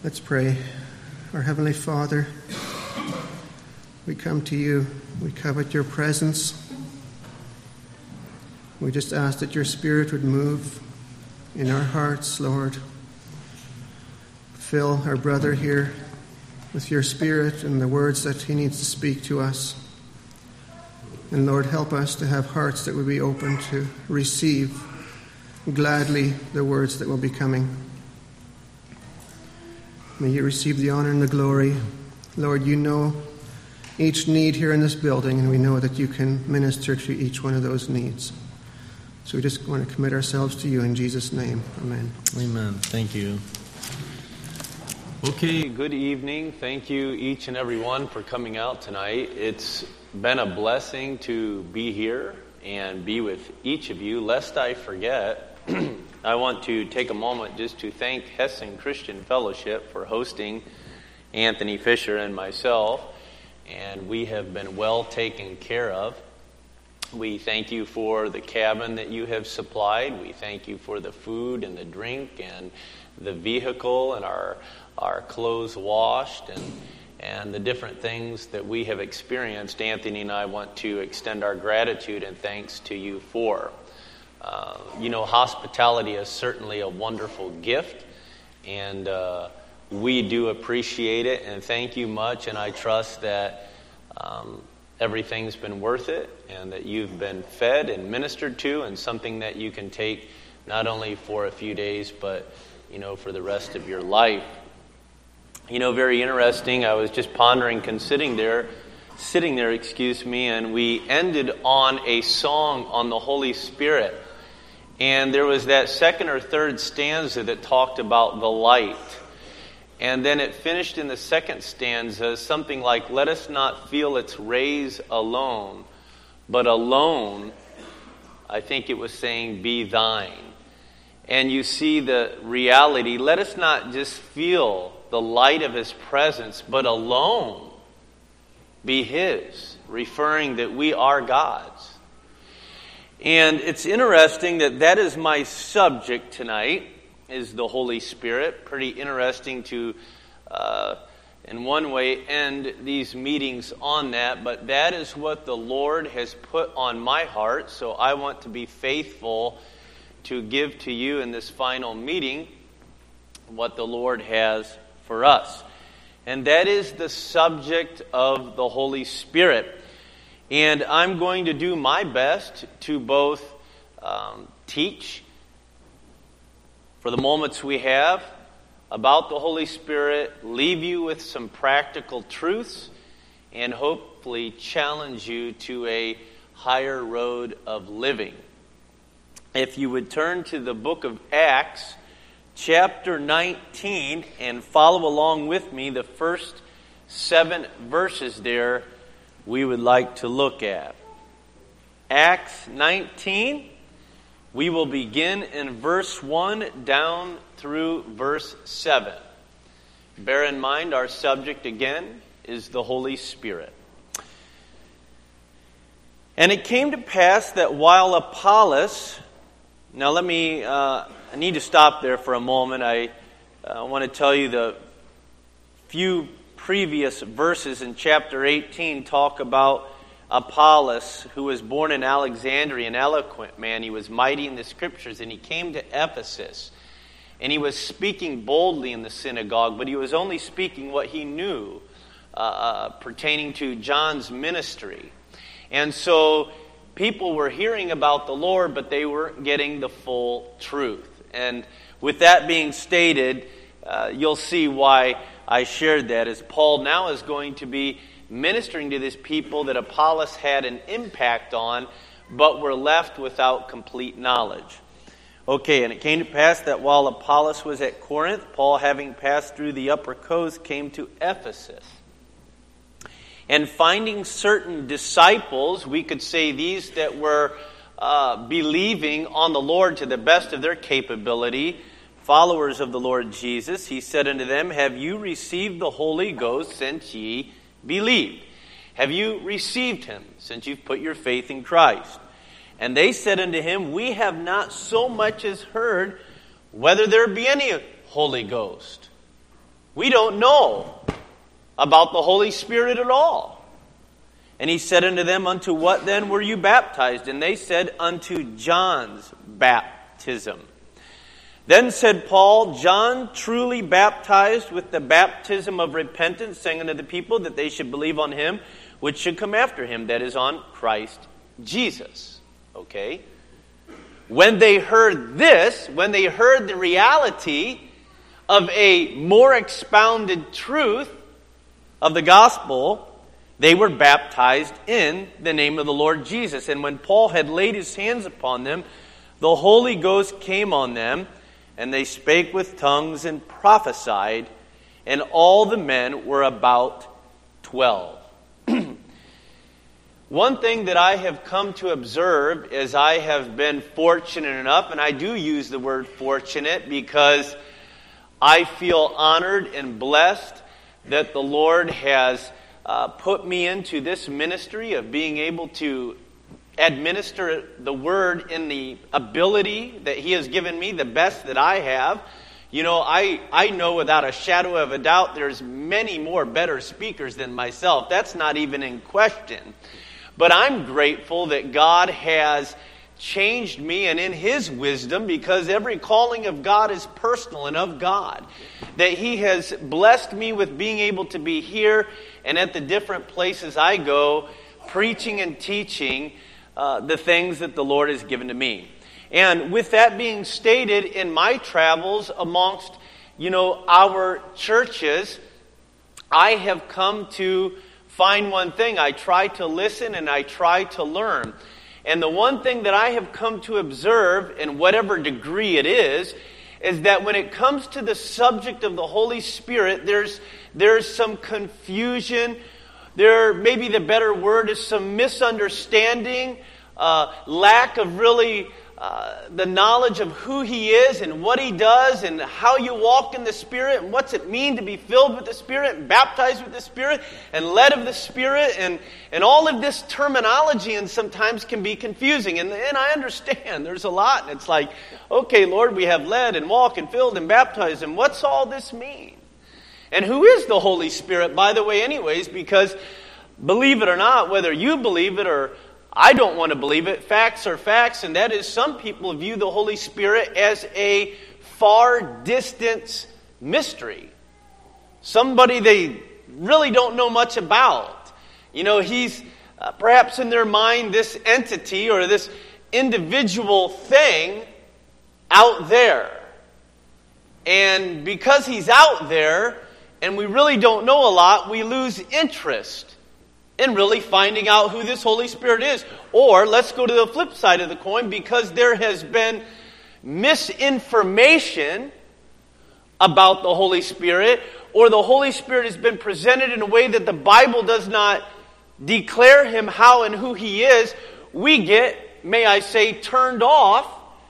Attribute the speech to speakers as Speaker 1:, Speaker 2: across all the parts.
Speaker 1: Let's pray. Our Heavenly Father, we come to you. We covet your presence. We just ask that your Spirit would move in our hearts, Lord. Fill our brother here with your Spirit and the words that he needs to speak to us. And Lord, help us to have hearts that will be open to receive gladly the words that will be coming. May you receive the honor and the glory. Lord, you know each need here in this building, and we know that you can minister to each one of those needs. So we just want to commit ourselves to you in Jesus' name. Amen.
Speaker 2: Amen. Thank you.
Speaker 3: Okay, good evening. Thank you each and every one for coming out tonight. It's been a blessing to be here and be with each of you. Lest I forget, I want to take a moment just to thank Hessen Christian Fellowship for hosting Anthony Fisher and myself, and we have been well taken care of. We thank you for the cabin that you have supplied. We thank you for the food and the drink and the vehicle and our clothes washed and the different things that we have experienced. Anthony and I want to extend our gratitude and thanks to you for. Hospitality is certainly a wonderful gift, and we do appreciate it, and thank you much, and I trust that everything's been worth it, and that you've been fed and ministered to, and something that you can take not only for a few days, but, for the rest of your life. Very interesting, I was just pondering, sitting there, and we ended on a song on the Holy Spirit. And there was that second or third stanza that talked about the light. And then it finished in the second stanza, something like, let us not feel its rays alone, but alone, I think it was saying, be thine. And you see the reality, let us not just feel the light of his presence, but alone be his, referring that we are God's. And it's interesting that is my subject tonight, is the Holy Spirit. Pretty interesting to, in one way, end these meetings on that. But that is what the Lord has put on my heart. So I want to be faithful to give to you in this final meeting what the Lord has for us. And that is the subject of the Holy Spirit. And I'm going to do my best to both teach for the moments we have about the Holy Spirit, leave you with some practical truths, and hopefully challenge you to a higher road of living. If you would turn to the book of Acts, chapter 19, and follow along with me, the first 7 verses there we would like to look at. Acts 19, we will begin in verse 1 down through verse 7. Bear in mind, our subject again is the Holy Spirit. And it came to pass that while Apollos... Now I need to stop there for a moment. I want to tell you the few previous verses in chapter 18 talk about Apollos, who was born in Alexandria, an eloquent man. He was mighty in the Scriptures, and he came to Ephesus. And he was speaking boldly in the synagogue, but he was only speaking what he knew pertaining to John's ministry. And so people were hearing about the Lord, but they weren't getting the full truth. And with that being stated, you'll see why I shared that, as Paul now is going to be ministering to these people that Apollos had an impact on, but were left without complete knowledge. Okay, and it came to pass that while Apollos was at Corinth, Paul, having passed through the upper coast, came to Ephesus. And finding certain disciples, we could say these that were believing on the Lord to the best of their capability, followers of the Lord Jesus, he said unto them, have you received the Holy Ghost since ye believed? Have you received him since you've put your faith in Christ? And they said unto him, we have not so much as heard whether there be any Holy Ghost. We don't know about the Holy Spirit at all. And he said unto them, unto what then were you baptized? And they said, unto John's baptism. Then said Paul, John truly baptized with the baptism of repentance, saying unto the people that they should believe on him which should come after him, that is, on Christ Jesus. Okay? When they heard this, when they heard the reality of a more expounded truth of the gospel, they were baptized in the name of the Lord Jesus. And when Paul had laid his hands upon them, the Holy Ghost came on them, and they spake with tongues and prophesied, and all the men were about 12. One thing that I have come to observe is I have been fortunate enough, and I do use the word fortunate because I feel honored and blessed that the Lord has put me into this ministry of being able to administer the word in the ability that he has given me, the best that I have. You know, I know without a shadow of a doubt there's many more better speakers than myself. That's not even in question. But I'm grateful that God has changed me, and in his wisdom, because every calling of God is personal and of God, that he has blessed me with being able to be here and at the different places I go, preaching and teaching the things that the Lord has given to me. And with that being stated, in my travels amongst, our churches, I have come to find one thing. I try to listen and I try to learn. And the one thing that I have come to observe, in whatever degree it is that when it comes to the subject of the Holy Spirit, there's some confusion. There, maybe the better word is some misunderstanding, lack of really the knowledge of who he is and what he does and how you walk in the Spirit and what's it mean to be filled with the Spirit and baptized with the Spirit and led of the Spirit and all of this terminology, and sometimes can be confusing. And I understand there's a lot, and it's like, okay, Lord, we have led and walk and filled and baptized, and what's all this mean? And who is the Holy Spirit, by the way, anyways? Because believe it or not, whether you believe it or I don't want to believe it, facts are facts, and that is some people view the Holy Spirit as a far distance mystery. Somebody they really don't know much about. He's perhaps in their mind this entity or this individual thing out there. And because he's out there and we really don't know a lot, we lose interest in really finding out who this Holy Spirit is. Or let's go to the flip side of the coin, because there has been misinformation about the Holy Spirit, or the Holy Spirit has been presented in a way that the Bible does not declare him how and who he is. We get, may I say, turned off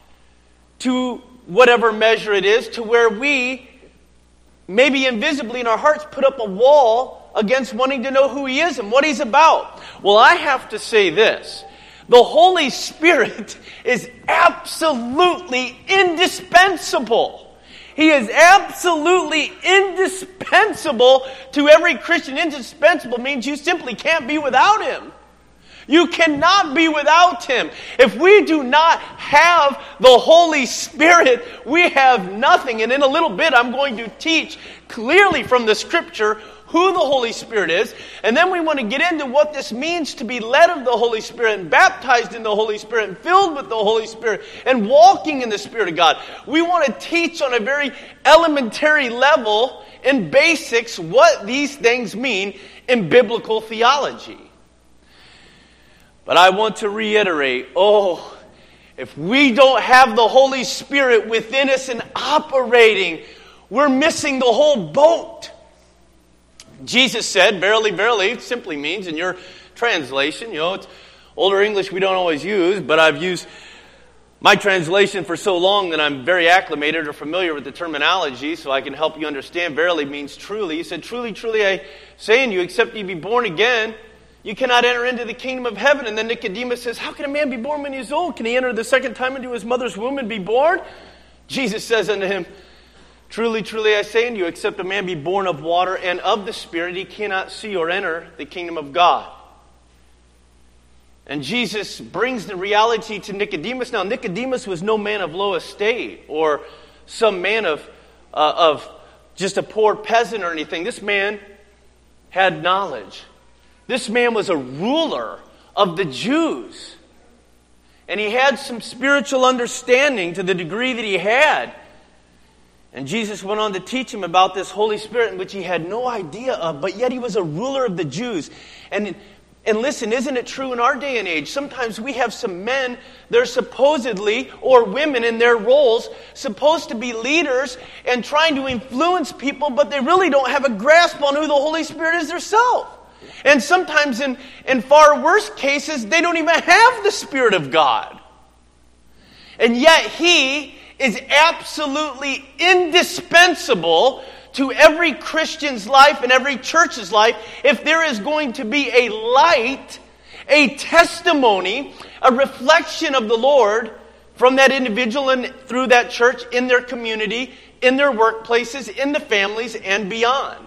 Speaker 3: to whatever measure it is, to where we, maybe invisibly in our hearts, put up a wall against wanting to know who he is and what he's about. Well, I have to say this. The Holy Spirit is absolutely indispensable. He is absolutely indispensable to every Christian. Indispensable means you simply can't be without him. You cannot be without him. If we do not have the Holy Spirit, we have nothing. And in a little bit, I'm going to teach clearly from the Scripture who the Holy Spirit is, and then we want to get into what this means to be led of the Holy Spirit and baptized in the Holy Spirit and filled with the Holy Spirit and walking in the Spirit of God. We want to teach on a very elementary level in basics what these things mean in biblical theology. But I want to reiterate, if we don't have the Holy Spirit within us and operating, we're missing the whole boat. Jesus said, verily, verily, simply means in your translation, it's older English we don't always use, but I've used my translation for so long that I'm very acclimated or familiar with the terminology, so I can help you understand. Verily means truly. He said, truly, truly, I say unto you, except ye be born again, you cannot enter into the kingdom of heaven. And then Nicodemus says, how can a man be born when he is old? Can he enter the second time into his mother's womb and be born? Jesus says unto him, Truly, truly, I say unto you, except a man be born of water and of the Spirit, he cannot see or enter the kingdom of God. And Jesus brings the reality to Nicodemus. Now, Nicodemus was no man of low estate or some man of just a poor peasant or anything. This man had knowledge. This man was a ruler of the Jews. And he had some spiritual understanding to the degree that he had. And Jesus went on to teach him about this Holy Spirit in which he had no idea of, but yet he was a ruler of the Jews. And listen, isn't it true in our day and age? Sometimes we have some men, they're supposedly, or women in their roles, supposed to be leaders and trying to influence people, but they really don't have a grasp on who the Holy Spirit is themselves. And sometimes in far worse cases, they don't even have the Spirit of God. And yet He is absolutely indispensable to every Christian's life and every church's life if there is going to be a light, a testimony, a reflection of the Lord from that individual and through that church in their community, in their workplaces, in the families, and beyond.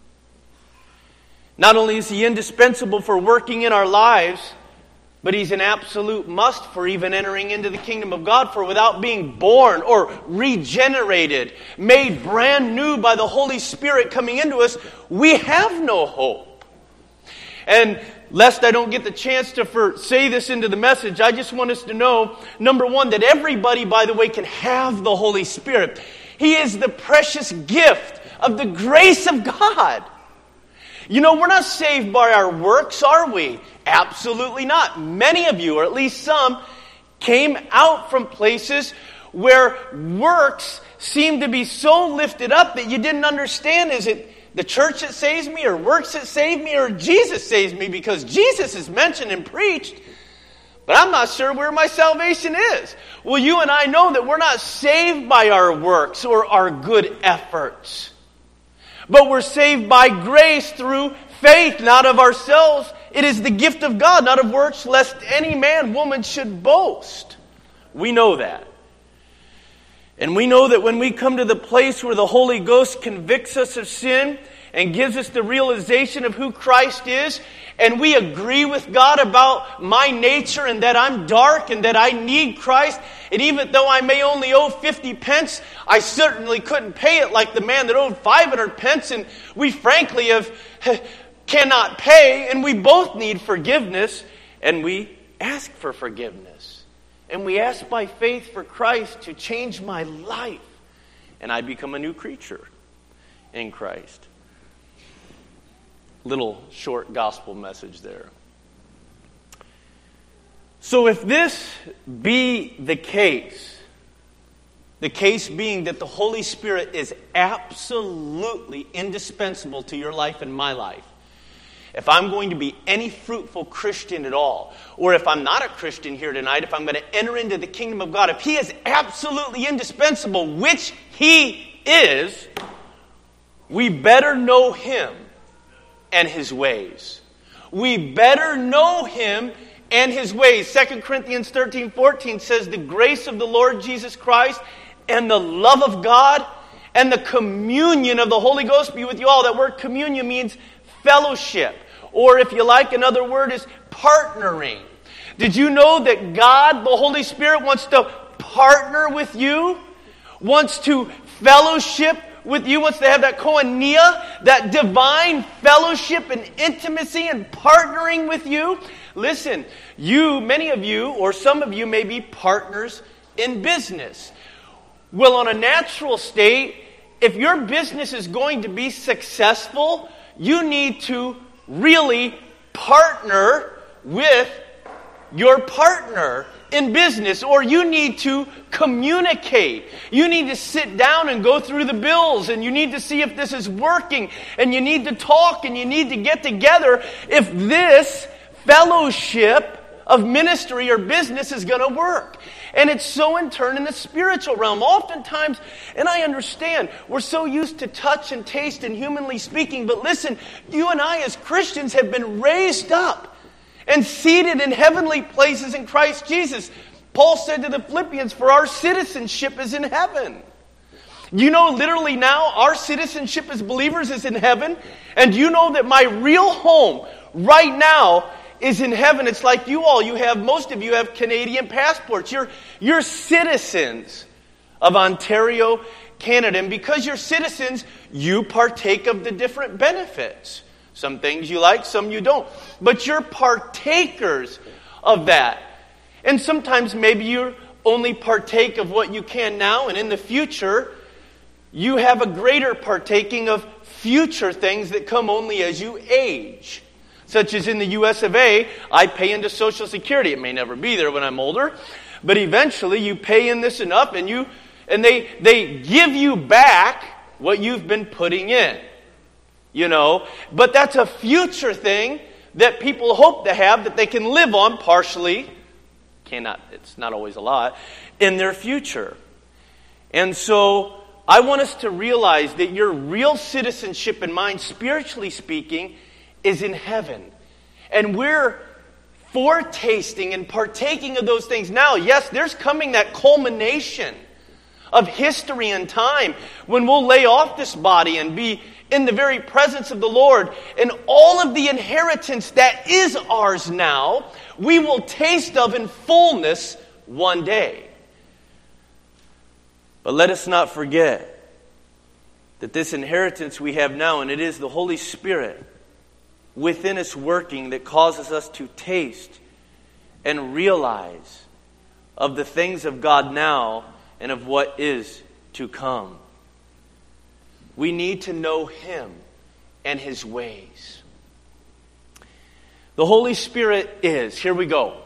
Speaker 3: Not only is He indispensable for working in our lives, but He's an absolute must for even entering into the kingdom of God. For without being born or regenerated, made brand new by the Holy Spirit coming into us, we have no hope. And lest I don't get the chance to say this into the message, I just want us to know, number one, that everybody, by the way, can have the Holy Spirit. He is the precious gift of the grace of God. You know, we're not saved by our works, are we? Absolutely not. Many of you, or at least some, came out from places where works seemed to be so lifted up that you didn't understand, is it the church that saves me, or works that save me, or Jesus saves me? Because Jesus is mentioned and preached, but I'm not sure where my salvation is. Well, you and I know that we're not saved by our works or our good efforts. But we're saved by grace through faith, not of ourselves. It is the gift of God, not of works, lest any man, woman should boast. We know that. And we know that when we come to the place where the Holy Ghost convicts us of sin and gives us the realization of who Christ is, and we agree with God about my nature and that I'm dark and that I need Christ, and even though I may only owe 50 pence, I certainly couldn't pay it like the man that owed 500 pence, and we frankly cannot pay, and we both need forgiveness, and we ask for forgiveness. And we ask by faith for Christ to change my life, and I become a new creature in Christ. Little short gospel message there. So if this be the case being that the Holy Spirit is absolutely indispensable to your life and my life, if I'm going to be any fruitful Christian at all, or if I'm not a Christian here tonight, if I'm going to enter into the kingdom of God, if He is absolutely indispensable, which He is, we better know Him and His ways. We better know Him and His ways. 2 Corinthians 13:14 says, the grace of the Lord Jesus Christ and the love of God and the communion of the Holy Ghost be with you all. That word communion means fellowship. Or if you like, another word is partnering. Did you know that God, the Holy Spirit, wants to partner with you? Wants to fellowship with you, wants to have that koinonia, that divine fellowship and intimacy and partnering with you. Listen, many of you, or some of you may be partners in business. Well, on a natural state, if your business is going to be successful, you need to really partner with your partner in business, or you need to communicate. You need to sit down and go through the bills, and you need to see if this is working, and you need to talk, and you need to get together if this fellowship of ministry or business is going to work. And it's so in turn in the spiritual realm. Oftentimes, and I understand, we're so used to touch and taste and humanly speaking, but listen, you and I as Christians have been raised up and seated in heavenly places in Christ Jesus. Paul said to the Philippians, for our citizenship is in heaven. You know, literally now, our citizenship as believers is in heaven. And you know that my real home right now is in heaven. It's like you all. Most of you have Canadian passports. You're citizens of Ontario, Canada. And because you're citizens, you partake of the different benefits. Some things you like, some you don't. But you're partakers of that. And sometimes maybe you only partake of what you can now, and in the future, you have a greater partaking of future things that come only as you age. Such as in the US of A, I pay into Social Security. It may never be there when I'm older, but eventually you pay in this enough, and they give you back what you've been putting in. You know, but that's a future thing that people hope to have that they can live on partially. It's not always a lot, in their future. And so I want us to realize that your real citizenship in mind, spiritually speaking, is in heaven. And we're foretasting and partaking of those things now. Yes, there's coming that culmination of history and time when we'll lay off this body and be in the very presence of the Lord. And all of the inheritance that is ours now, we will taste of in fullness one day. But let us not forget that this inheritance we have now, and it is the Holy Spirit within us working that causes us to taste and realize of the things of God now and of what is to come. We need to know Him and His ways. The Holy Spirit is, here we go.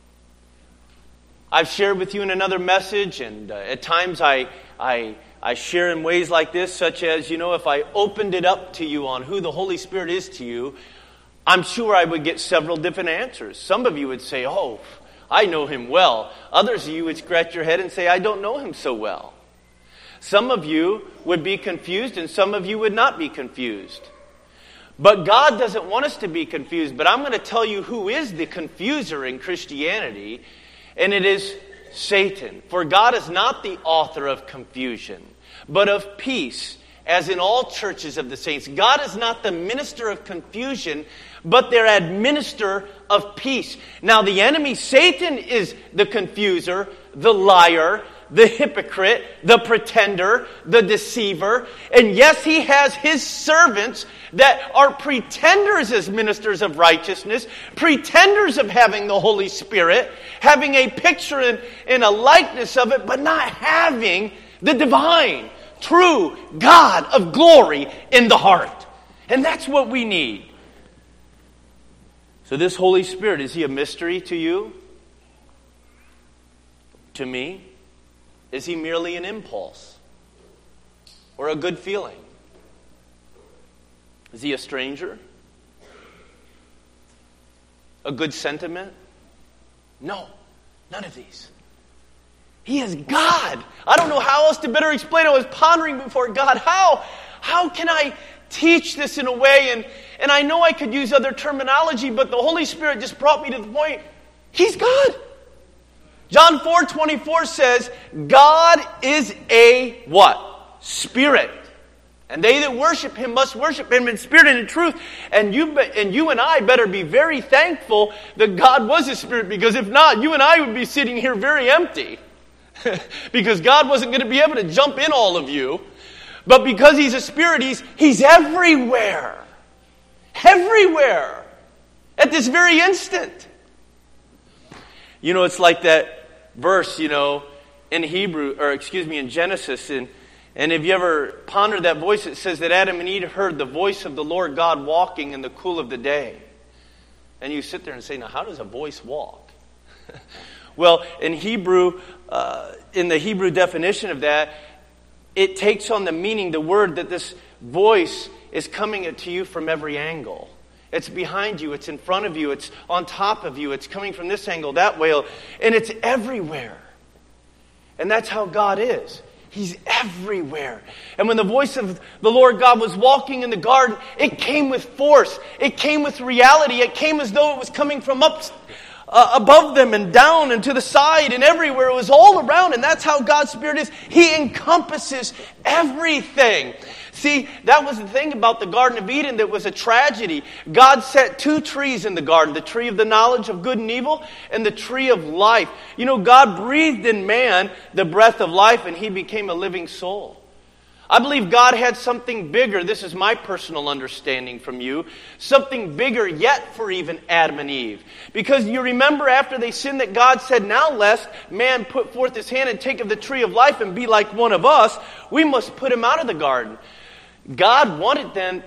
Speaker 3: I've shared with you in another message, and at times I share in ways like this, such as, if I opened it up to you on who the Holy Spirit is to you, I'm sure I would get several different answers. Some of you would say, oh, I know Him well. Others of you would scratch your head and say, I don't know Him so well. Some of you would be confused, and some of you would not be confused. But God doesn't want us to be confused. But I'm going to tell you who is the confuser in Christianity, and it is Satan. For God is not the author of confusion, but of peace, as in all churches of the saints. God is not the minister of confusion, but their administrator of peace. Now the enemy, Satan, is the confuser, the liar, the hypocrite, the pretender, the deceiver. And yes, he has his servants that are pretenders as ministers of righteousness, pretenders of having the Holy Spirit, having a picture and a likeness of it, but not having the divine, true God of glory in the heart. And that's what we need. So this Holy Spirit, is He a mystery to you? To me? Is He merely an impulse or a good feeling? Is He a stranger? A good sentiment? No, none of these. He is God. I don't know how else to better explain it. I was pondering before God, how can I teach this in a way? And I know I could use other terminology, but the Holy Spirit just brought me to the point. He's God. John 4:24 says, God is a what? Spirit. And they that worship Him must worship Him in spirit and in truth. And you and I better be very thankful that God was a spirit, because if not, you and I would be sitting here very empty. Because God wasn't going to be able to jump in all of you. But because He's a spirit, He's everywhere. Everywhere. At this very instant. It's like that verse, in in Genesis, and if you ever ponder that voice, it says that Adam and Eve heard the voice of the Lord God walking in the cool of the day. And you sit there and say, now how does a voice walk? Well, in Hebrew, in the Hebrew definition of that, it takes on the meaning, the word, that this voice is coming to you from every angle. It's behind you, it's in front of you, it's on top of you, it's coming from this angle, that way, and it's everywhere. And that's how God is. He's everywhere. And when the voice of the Lord God was walking in the garden, it came with force. It came with reality. It came as though it was coming from up
Speaker 2: above them and down and to the side and everywhere. It was all around, and that's how God's Spirit is. He encompasses everything. See, that was the thing about the Garden of Eden that was a tragedy. God set two trees in the garden, the tree of the knowledge of good and evil and the tree of life. You know, God breathed in man the breath of life, and he became a living soul. I believe God had something bigger. This is my personal understanding from you. Something bigger yet for even Adam and Eve. Because you remember after they sinned that God said, now lest man put forth his hand and take of the tree of life and be like one of us, we must put him out of the garden. God wanted them,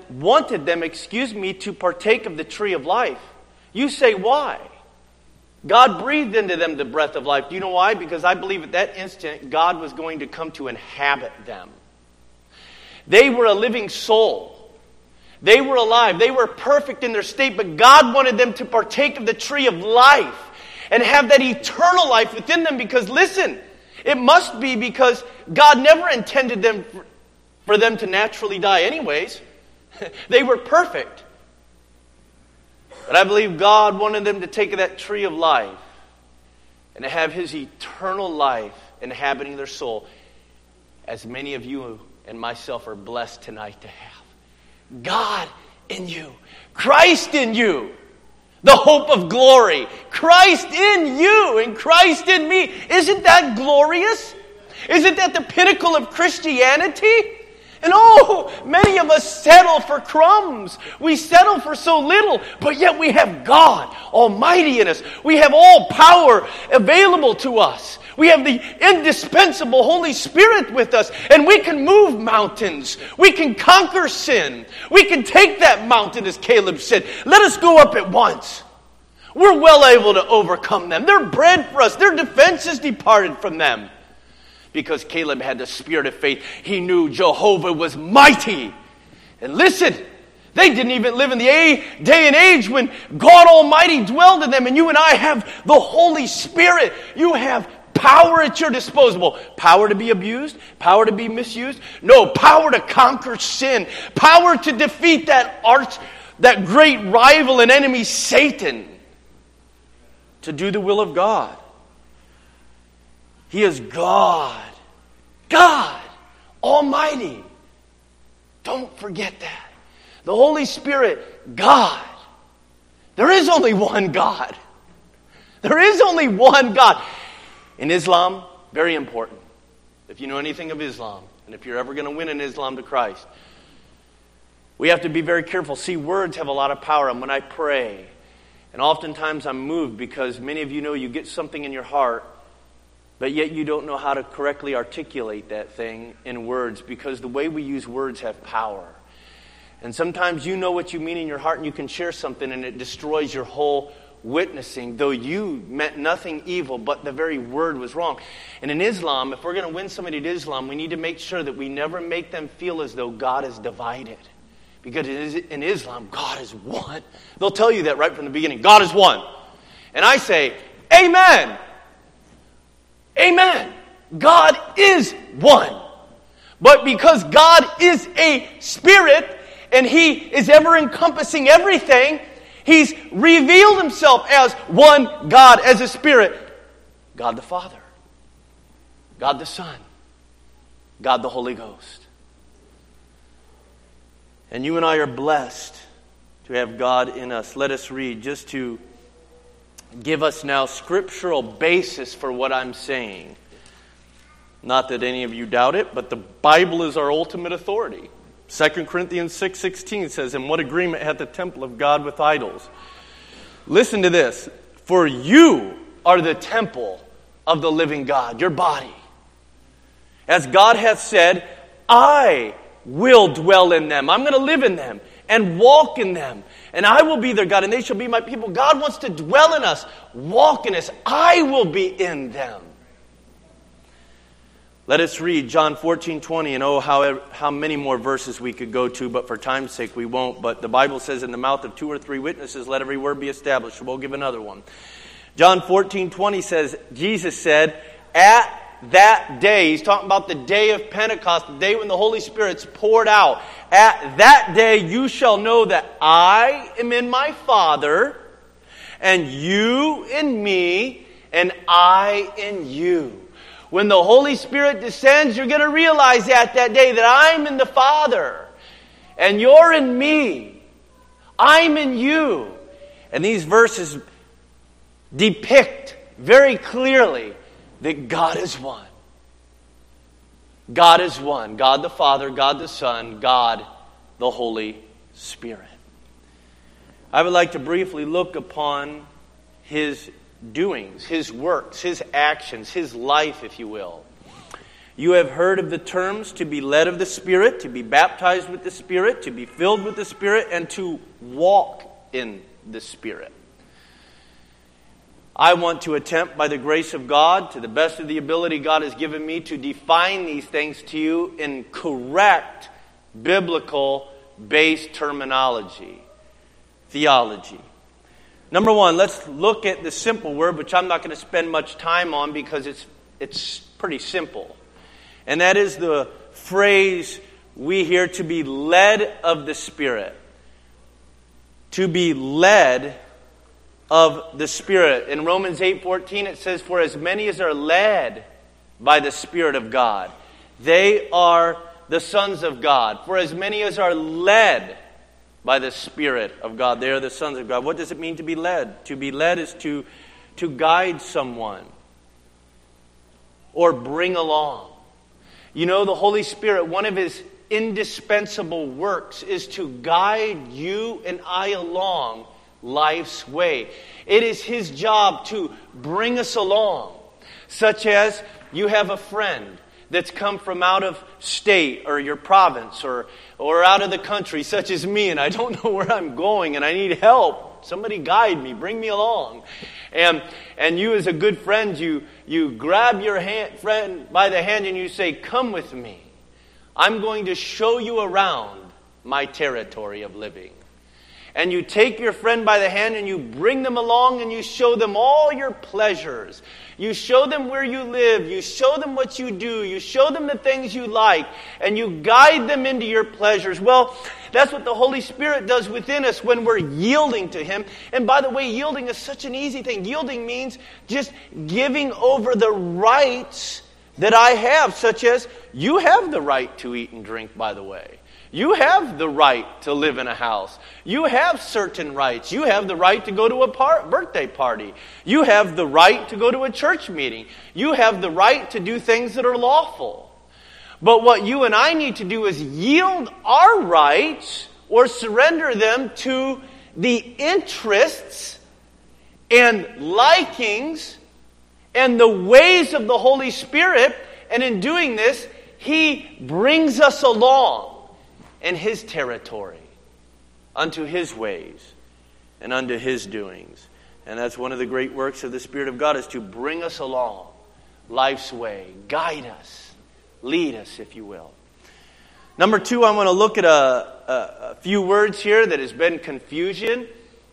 Speaker 2: to partake of the tree of life. You say, why? God breathed into them the breath of life. Do you know why? Because I believe at that instant, God was going to come to inhabit them. They were a living soul. They were alive. They were perfect in their state, but God wanted them to partake of the tree of life and have that eternal life within them because, listen, it must be because God never intended them for them to naturally die anyways. They were perfect. But I believe God wanted them to take that tree of life and to have His eternal life inhabiting their soul, as many of you and myself are blessed tonight to have. God in you. Christ in you. The hope of glory. Christ in you and Christ in me. Isn't that glorious? Isn't that the pinnacle of Christianity? And many of us settle for crumbs. We settle for so little, but yet we have God Almighty in us. We have all power available to us. We have the indispensable Holy Spirit with us, and we can move mountains. We can conquer sin. We can take that mountain, as Caleb said. Let us go up at once. We're well able to overcome them. They're bred for us. Their defense is departed from them. Because Caleb had the spirit of faith. He knew Jehovah was mighty. And listen, they didn't even live in the day and age when God Almighty dwelled in them. And you and I have the Holy Spirit. You have power at your disposal. Power to be abused. Power to be misused. No, power to conquer sin. Power to defeat that great rival and enemy, Satan. To do the will of God. He is God. God Almighty. Don't forget that. The Holy Spirit, God. There is only one God. There is only one God. In Islam, very important. If you know anything of Islam, and if you're ever going to win in Islam to Christ, we have to be very careful. See, words have a lot of power. And when I pray, and oftentimes I'm moved because many of you know you get something in your heart, but yet you don't know how to correctly articulate that thing in words because the way we use words have power. And sometimes you know what you mean in your heart and you can share something and it destroys your whole witnessing, though you meant nothing evil, but the very word was wrong. And in Islam, if we're going to win somebody to Islam, we need to make sure that we never make them feel as though God is divided. Because in Islam, God is one. They'll tell you that right from the beginning. God is one. And I say, Amen. Amen. God is one. But because God is a spirit and He is ever encompassing everything, He's revealed Himself as one God, as a spirit. God the Father. God the Son. God the Holy Ghost. And you and I are blessed to have God in us. Let us read just to give us now scriptural basis for what I'm saying. Not that any of you doubt it, but the Bible is our ultimate authority. 2 Corinthians 6:16 says, "And what agreement hath the temple of God with idols?" Listen to this. "For you are the temple of the living God," your body. "As God hath said, I will dwell in them." I'm going to live in them and walk in them. "And I will be their God, and they shall be my people." God wants to dwell in us, walk in us. I will be in them. Let us read John 14:20, and how many more verses we could go to, but for time's sake we won't. But the Bible says, "In the mouth of 2 or 3 witnesses, let every word be established." We'll give another one. John 14:20 says, Jesus said, "At that day," He's talking about the day of Pentecost, the day when the Holy Spirit's poured out. "At that day you shall know that I am in my Father, and you in me, and I in you. When the Holy Spirit descends, you're going to realize that day that I'm in the Father, and you're in me. I'm in you. And these verses depict very clearly that God is one. God is one. God the Father, God the Son, God the Holy Spirit. I would like to briefly look upon His doings, His works, His actions, His life, if you will. You have heard of the terms to be led of the Spirit, to be baptized with the Spirit, to be filled with the Spirit, and to walk in the Spirit. I want to attempt, by the grace of God, to the best of the ability God has given me, to define these things to you in correct, biblical-based terminology, theology. Number one, let's look at the simple word, which I'm not going to spend much time on because it's pretty simple. And that is the phrase we hear, to be led of the Spirit. To be led of the Spirit. In Romans 8:14 it says, for as many as are led by the Spirit of God, they are the sons of God. For as many as are led by the Spirit of God, they are the sons of God. What does it mean to be led? To be led is to guide someone or bring along. You know, the Holy Spirit, one of His indispensable works is to guide you and I along life's way. It is His job to bring us along, such as you have a friend that's come from out of state or your province or out of the country, such as me, and I don't know where I'm going and I need help. Somebody guide me, bring me along. And you as a good friend, you grab your friend by the hand and you say, come with me. I'm going to show you around my territory of living. And you take your friend by the hand and you bring them along and you show them all your pleasures. You show them where you live. You show them what you do. You show them the things you like. And you guide them into your pleasures. Well, that's what the Holy Spirit does within us when we're yielding to Him. And by the way, yielding is such an easy thing. Yielding means just giving over the rights that I have, such as you have the right to eat and drink, by the way. You have the right to live in a house. You have certain rights. You have the right to go to a birthday party. You have the right to go to a church meeting. You have the right to do things that are lawful. But what you and I need to do is yield our rights or surrender them to the interests and likings and the ways of the Holy Spirit. And in doing this, He brings us along in His territory, unto His ways, and unto His doings. And that's one of the great works of the Spirit of God, is to bring us along life's way, guide us, lead us, if you will. Number two, I want to look at a few words here that has been confusion,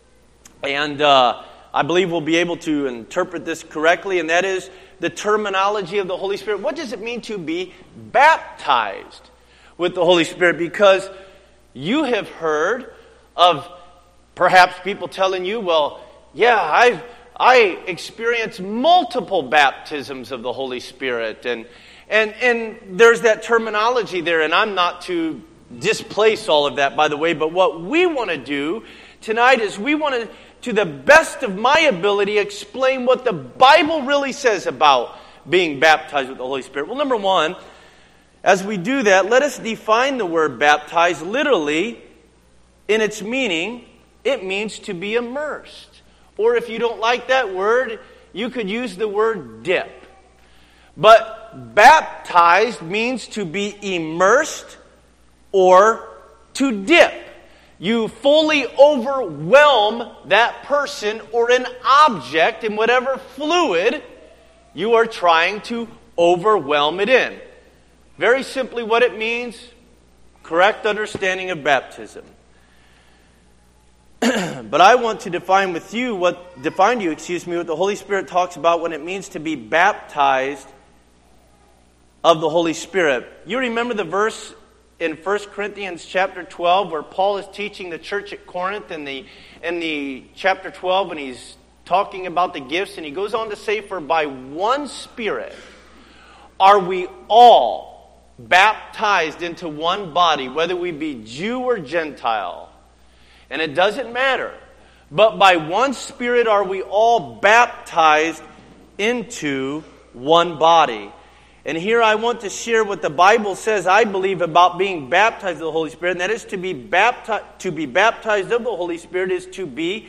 Speaker 2: and I believe we'll be able to interpret this correctly, and that is the terminology of the Holy Spirit. What does it mean to be baptized with the Holy Spirit? Because you have heard of perhaps people telling you, well, yeah, I experienced multiple baptisms of the Holy Spirit, and there's that terminology there, and I'm not to displace all of that, by the way, but what we want to do tonight is we want to the best of my ability, explain what the Bible really says about being baptized with the Holy Spirit. Well, number one, as we do that, let us define the word baptized literally in its meaning. It means to be immersed. Or if you don't like that word, you could use the word dip. But baptized means to be immersed or to dip. You fully overwhelm that person or an object in whatever fluid you are trying to overwhelm it in. Very simply what it means, correct understanding of baptism. But I want to define to you what the Holy Spirit talks about when it means to be baptized of the Holy Spirit. You remember the verse in 1 Corinthians chapter 12, where Paul is teaching the church at Corinth in the chapter 12, when he's talking about the gifts, and he goes on to say, for by one Spirit are we all baptized into one body, whether we be Jew or Gentile. And it doesn't matter. But by one Spirit are we all baptized into one body. And here I want to share what the Bible says, I believe, about being baptized of the Holy Spirit. And that is to be baptized of the Holy Spirit is to be,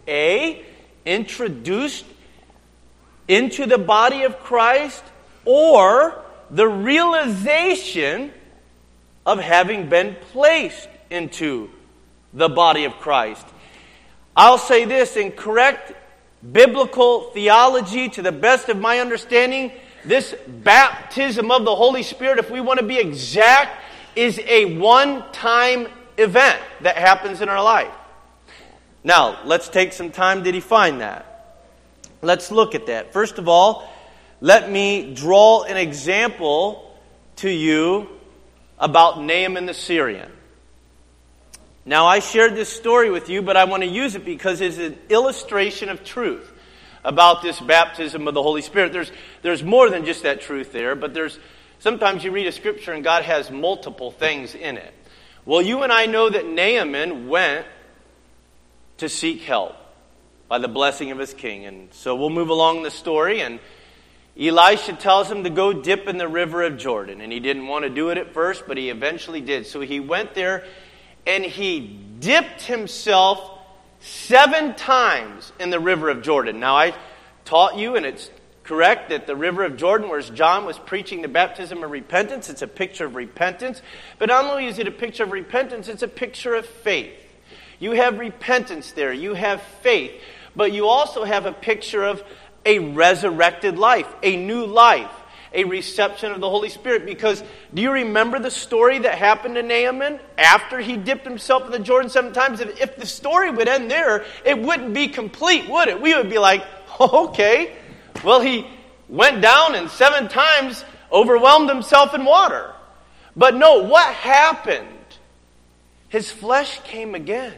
Speaker 2: introduced into the body of Christ, or the realization of having been placed into the body of Christ. I'll say this, in correct biblical theology, to the best of my understanding, this baptism of the Holy Spirit, if we want to be exact, is a one-time event that happens in our life. Now, let's take some time to define that. Let's look at that. First of all, let me draw an example to you about Naaman the Syrian. Now, I shared this story with you, but I want to use it because it's an illustration of truth about this baptism of the Holy Spirit. There's more than just that truth there, but sometimes you read a scripture and God has multiple things in it. Well, you and I know that Naaman went to seek help by the blessing of his king. And so we'll move along the story, and Elisha tells him to go dip in the river of Jordan. And he didn't want to do it at first, but he eventually did. So he went there and he dipped himself 7 times in the river of Jordan. Now, I taught you, and it's correct, that the river of Jordan, where John was preaching the baptism of repentance, it's a picture of repentance. But not only is it a picture of repentance, it's a picture of faith. You have repentance there, you have faith, but you also have a picture of a resurrected life, a new life, a reception of the Holy Spirit. Because do you remember the story that happened to Naaman after he dipped himself in the Jordan 7 times? If the story would end there, it wouldn't be complete, would it? We would be like, oh, okay, well, he went down and 7 times overwhelmed himself in water. But no, what happened? His flesh came again.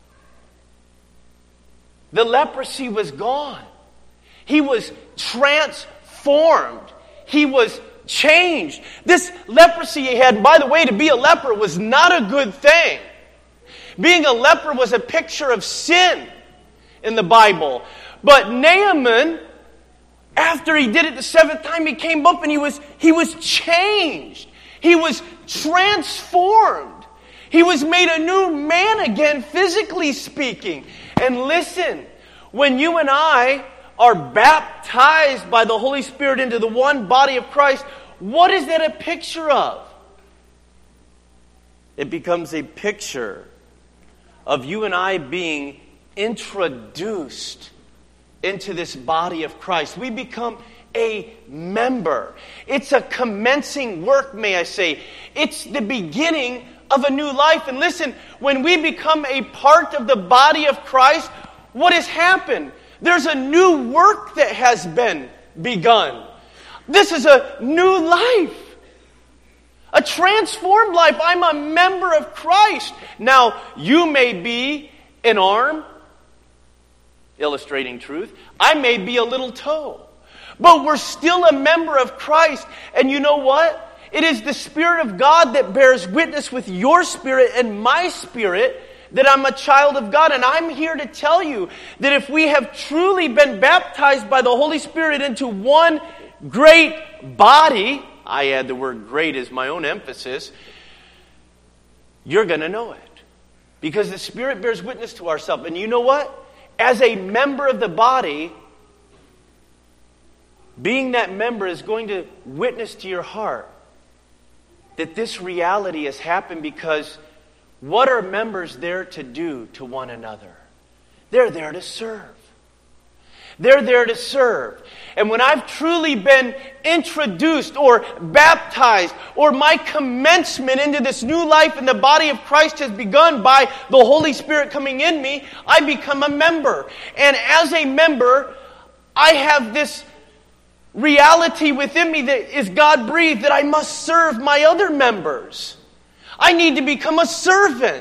Speaker 2: The leprosy was gone. He was transformed. He was changed. This leprosy he had, by the way, to be a leper was not a good thing. Being a leper was a picture of sin in the Bible. But Naaman, after he did it the 7th time, he came up and he was changed. He was transformed. He was made a new man again, physically speaking. And listen, when you and I are baptized by the Holy Spirit into the one body of Christ, what is that a picture of? It becomes a picture of you and I being introduced into this body of Christ. We become a member. It's a commencing work, may I say. It's the beginning of a new life. And listen, when we become a part of the body of Christ, what has happened? There's a new work that has been begun. This is a new life. A transformed life. I'm a member of Christ. Now, you may be an arm, illustrating truth. I may be a little toe. But we're still a member of Christ. And you know what? It is the Spirit of God that bears witness with your spirit and my spirit that I'm a child of God. And I'm here to tell you that if we have truly been baptized by the Holy Spirit into one great body, I add the word great as my own emphasis, you're going to know it. Because the Spirit bears witness to ourselves. And you know what? As a member of the body, being that member is going to witness to your heart that this reality has happened, because what are members there to do to one another? They're there to serve. They're there to serve. And when I've truly been introduced or baptized, or my commencement into this new life in the body of Christ has begun by the Holy Spirit coming in me, I become a member. And as a member, I have this reality within me that is God-breathed, that I must serve my other members. I need to become a servant.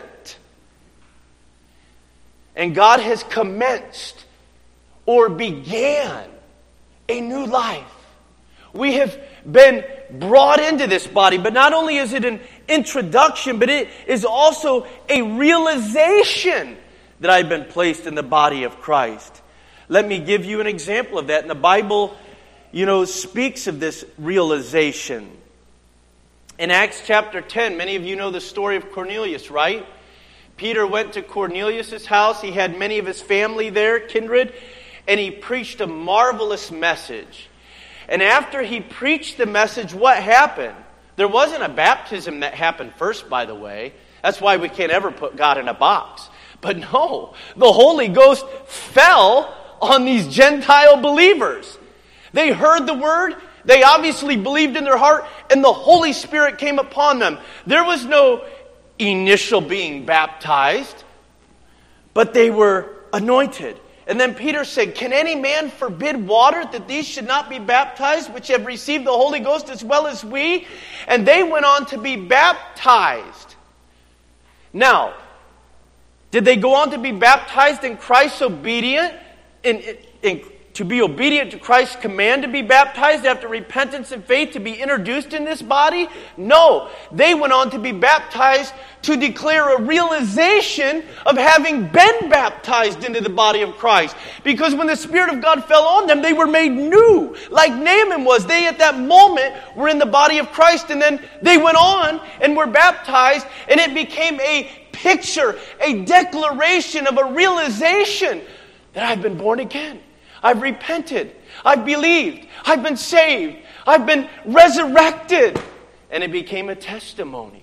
Speaker 2: And God has commenced or began a new life. We have been brought into this body, but not only is it an introduction, but it is also a realization that I've been placed in the body of Christ. Let me give you an example of that. And the Bible, speaks of this realization. In Acts chapter 10, many of you know the story of Cornelius, right? Peter went to Cornelius' house. He had many of his family there, kindred, and he preached a marvelous message. And after he preached the message, what happened? There wasn't a baptism that happened first, by the way. That's why we can't ever put God in a box. But no, the Holy Ghost fell on these Gentile believers. They heard the word. They obviously believed in their heart, and the Holy Spirit came upon them. There was no initial being baptized, but they were anointed. And then Peter said, can any man forbid water that these should not be baptized, which have received the Holy Ghost as well as we? And they went on to be baptized. Now, did they go on to be baptized in Christ's obedience? To be obedient to Christ's command to be baptized after repentance and faith to be introduced in this body? No. They went on to be baptized to declare a realization of having been baptized into the body of Christ. Because when the Spirit of God fell on them, they were made new. Like Naaman was. They at that moment were in the body of Christ, and then they went on and were baptized, and it became a picture, a declaration of a realization that I've been born again. I've repented. I've believed. I've been saved. I've been resurrected. And it became a testimony.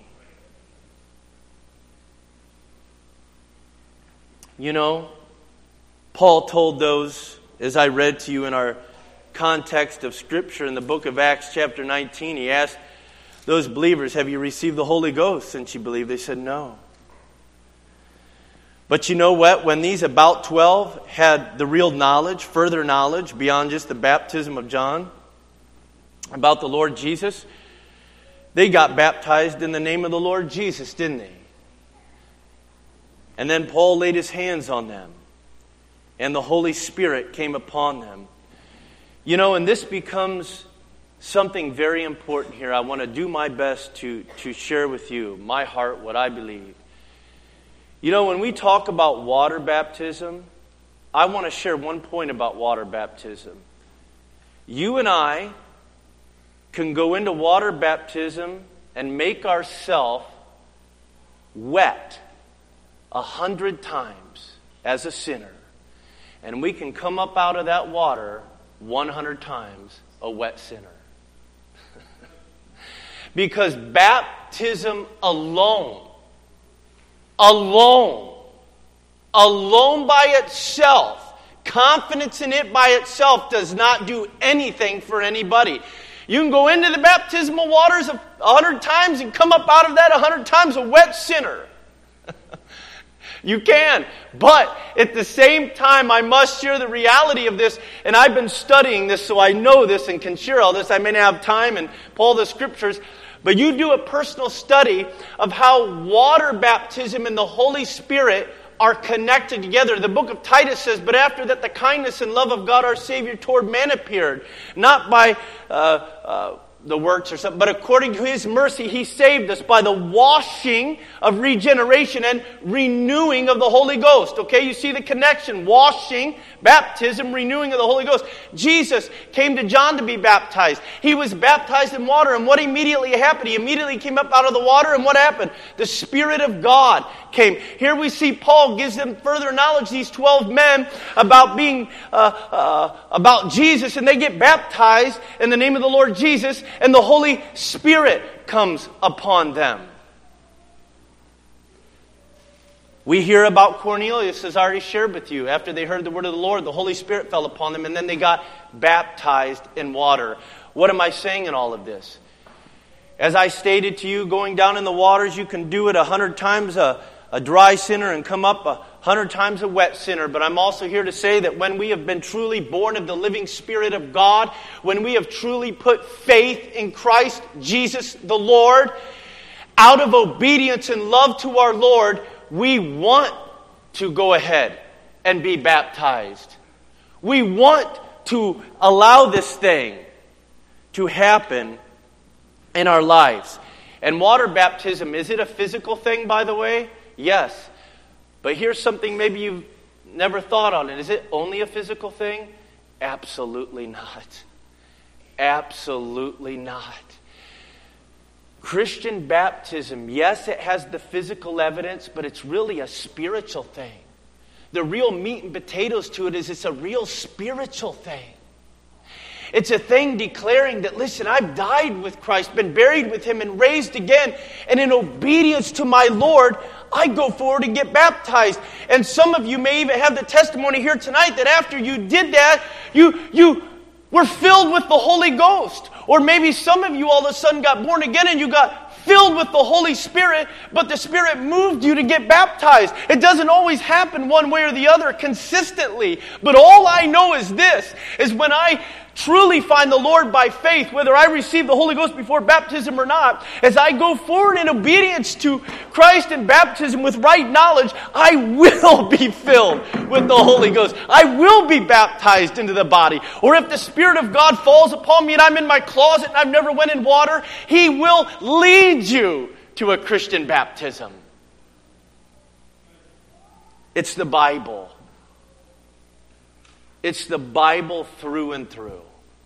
Speaker 2: Paul told those, as I read to you in our context of Scripture in the book of Acts chapter 19, he asked those believers, have you received the Holy Ghost since you believe? They said no. But you know what? When these about 12 had the real knowledge, further knowledge, beyond just the baptism of John, about the Lord Jesus, they got baptized in the name of the Lord Jesus, didn't they? And then Paul laid his hands on them, and the Holy Spirit came upon them. And this becomes something very important here. I want to do my best to share with you my heart, what I believe. When we talk about water baptism, I want to share one point about water baptism. You and I can go into water baptism and make ourselves wet 100 times as a sinner. And we can come up out of that water 100 times a wet sinner. Because baptism alone by itself, confidence in it by itself does not do anything for anybody. You can go into the baptismal waters 100 times and come up out of that 100 times a wet sinner. You can. But at the same time, I must share the reality of this. And I've been studying this, so I know this and can share all this. I may not have time and pull the Scriptures. But you do a personal study of how water baptism and the Holy Spirit are connected together. The book of Titus says, but after that the kindness and love of God our Savior toward men appeared, not by the works or something, but according to His mercy He saved us by the washing of regeneration and renewing of the Holy Ghost. Okay, you see the connection. Washing, baptism, renewing of the Holy Ghost. Jesus came to John to be baptized. He was baptized in water, and what immediately happened? He immediately came up out of the water, and what happened? The Spirit of God came. Here we see Paul gives them further knowledge, these 12 men, about being about Jesus, and they get baptized in the name of the Lord Jesus, and the Holy Spirit comes upon them. We hear about Cornelius, as I already shared with you. After they heard the word of the Lord, the Holy Spirit fell upon them, and then they got baptized in water. What am I saying in all of this? As I stated to you, going down in the waters, you can do it 100 times a dry sinner and come up 100 times a wet sinner. But I'm also here to say that when we have been truly born of the living Spirit of God, when we have truly put faith in Christ Jesus the Lord, out of obedience and love to our Lord, we want to go ahead and be baptized. We want to allow this thing to happen in our lives. And water baptism, is it a physical thing, by the way? Yes. But here's something maybe you've never thought on it. Is it only a physical thing? Absolutely not. Absolutely not. Christian baptism, yes, it has the physical evidence, but it's really a spiritual thing. The real meat and potatoes to it is it's a real spiritual thing. It's a thing declaring that, listen, I've died with Christ, been buried with Him, and raised again. And in obedience to my Lord, I go forward and get baptized. And some of you may even have the testimony here tonight that after you did that, you were filled with the Holy Ghost. Or maybe some of you all of a sudden got born again and you got filled with the Holy Spirit, but the Spirit moved you to get baptized. It doesn't always happen one way or the other consistently. But all I know is this, is when I truly find the Lord by faith, whether I receive the Holy Ghost before baptism or not, as I go forward in obedience to Christ in baptism with right knowledge, I will be filled with the Holy Ghost. I will be baptized into the body. Or if the Spirit of God falls upon me and I'm in my closet and I've never went in water, He will lead you to a Christian baptism. It's the Bible. It's the Bible through and through.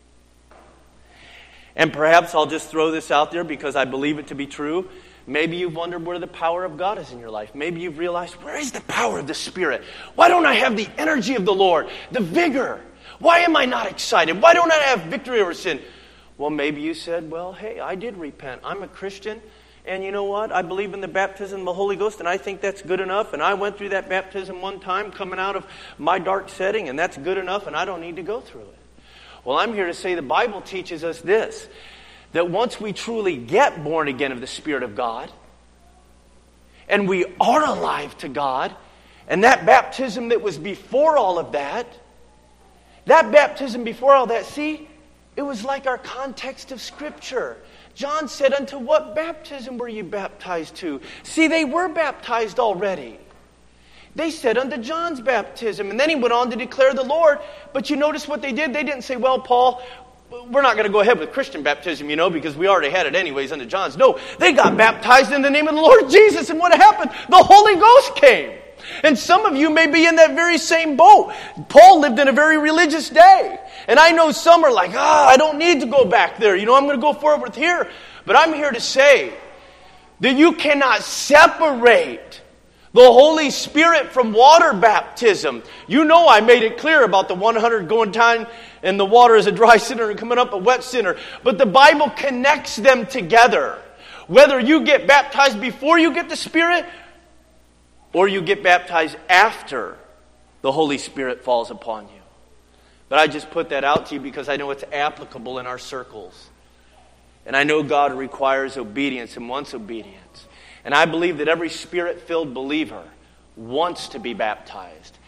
Speaker 2: And perhaps I'll just throw this out there because I believe it to be true. Maybe you've wondered where the power of God is in your life. Maybe you've realized, where is the power of the Spirit? Why don't I have the energy of the Lord, the vigor? Why am I not excited? Why don't I have victory over sin? Well, maybe you said, well, hey, I did repent. I'm a Christian. And you know what? I believe in the baptism of the Holy Ghost, and I think that's good enough. And I went through that baptism one time coming out of my dark setting, and that's good enough, and I don't need to go through it. Well, I'm here to say the Bible teaches us this, that once we truly get born again of the Spirit of God, and we are alive to God, and that baptism that was before all of that, that baptism before all that, see, it was like our context of Scripture. John said, unto what baptism were you baptized to? See, they were baptized already. They said unto John's baptism. And then he went on to declare the Lord. But you notice what they did? They didn't say, well, Paul, we're not going to go ahead with Christian baptism, because we already had it anyways under John's. No, they got baptized in the name of the Lord Jesus. And what happened? The Holy Ghost came. And some of you may be in that very same boat. Paul lived in a very religious day. And I know some are like, I don't need to go back there. I'm going to go forward here. But I'm here to say that you cannot separate the Holy Spirit from water baptism. I made it clear about the 100 going down in the water as a dry sinner and coming up a wet sinner. But the Bible connects them together. Whether you get baptized before you get the Spirit, or you get baptized after the Holy Spirit falls upon you. But I just put that out to you because I know it's applicable in our circles. And I know God requires obedience and wants obedience. And I believe that every Spirit-filled believer wants to be baptized.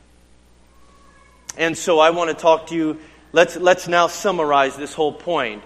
Speaker 2: And so I want to talk to you, let's now summarize this whole point.